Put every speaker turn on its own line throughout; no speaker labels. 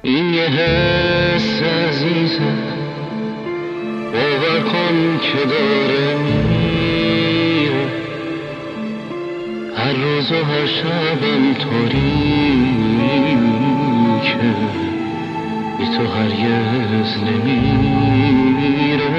این یه حس عزیزه، باور کن که داره میره، هر روز و هر شبم طوری که بی تو هرگز نمیره.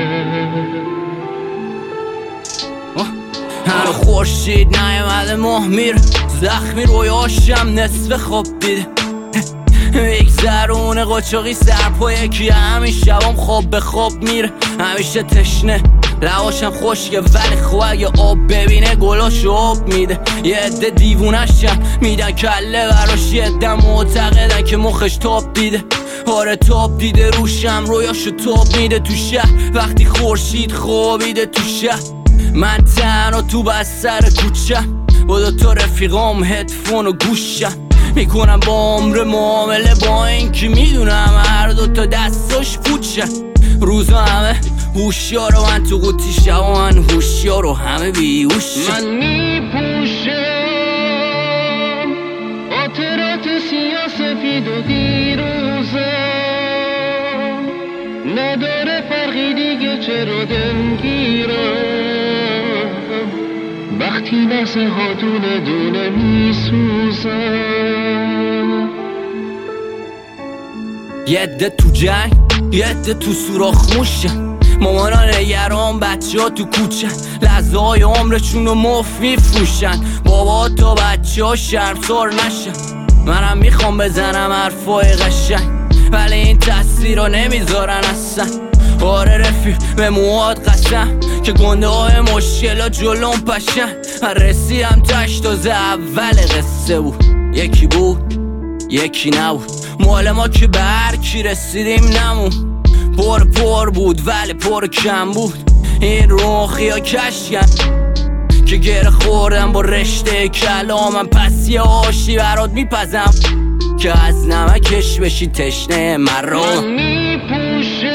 هر خورشید نیامده ماه میره، زخمی رویاشم نصف خواب دیده، میگذرونه قاچاقی سر پا یکی، همین شبام خواب به خواب میره، همیشه تشنه لباشم خشکه ولی خوب اگه آب ببینه گلاشو آب میده. یه عده دیوونشن میدن کله براش، یه عده معتقدن که مخش تاب دیده. آره تاب دیده روشم، رویاشو تاب میده تو شهر وقتی خورشید خوابیده تو شهر. من تنها تو بستر کوچه با دوتا رفیقام هدفون و گوشم، میکنم با عمر معامله با این که میدونم هر دوتا دستاش پوچه. روزا همه هوشیار و من تو قوطی، شب من هوشیار و همه بیهوشم.
من میپوشم خاطرات سیاه سفید و دیروزم، نداره فرقی دیگه چرا دلگیرم، وقتی لحظه ها دونه دونه میسوزم.
یه عده تو جنگ، یه عده تو سوراخ موشن، مامانا نگران بچه ها تو کوچن، لحظه های عمرشون رو مفت میفروشن، بابا تا بچه ها شرمسار نشن. منم میخوام بزنم حرفای قشنگ ولی این تاثیر رو نمیذارن اصلا. آره رفیق به موهات قسم که گنده های مشکل ها جلوم پشن، رسیدم تاش تازه اول قصه بود، یکی بود یکی نبود، مال ما که به هر کی رسیدیم نمون، پر بود ولی پر کم بود. این روخی ها کشکن که گره خوردم با رشته کلامم، پس یه آشی برات میپزم که از نمکش بشی تشنه مرا.
من میپوشم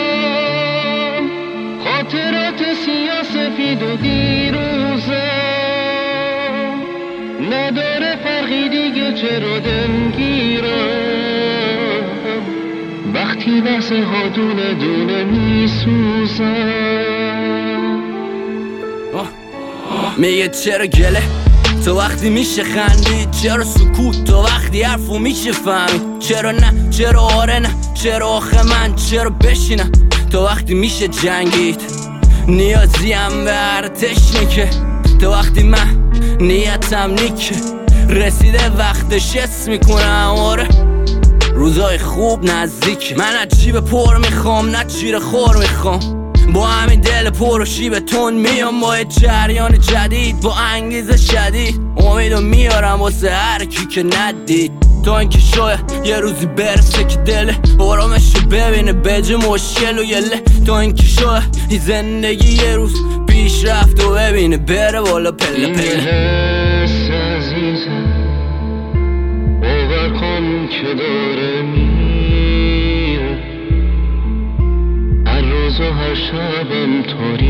خاطرات سیاه سفید و دیروزم، نداره فرقی دیگه چرا دلگیرم، وقتی لحظه ها دونه دونه میسوزم.
میگه چرا گله تو وقتی میشه خندید، چرا سکوت تو وقتی حرفو میشه فهمید، چرا نه چرا آره نه چرا آخه من چرا بشینم تو وقتی میشه جنگید، نیازیم به ارتش نیکه تو وقتی من نیتم نیکه، رسیده وقتش حس میکنم آره روزای خوب نزدیکه. من از جیب پر میخوام نه جیر خور میخوام، با همین دل پر و شیب تون میام با جریان جدید، با انگیزه شدید امیدو میارم واسه هر کی که ندید، تا اینکه شاید یه روزی برسه که دل آرامشو ببینه بجه مشکل و یله، تا اینکه شاید این زندگی یه روز پیش رفت و ببینه بره بالا پله پله.
این حس عزیزه، باور کن که داره میره، هر روز و هر شبم طوری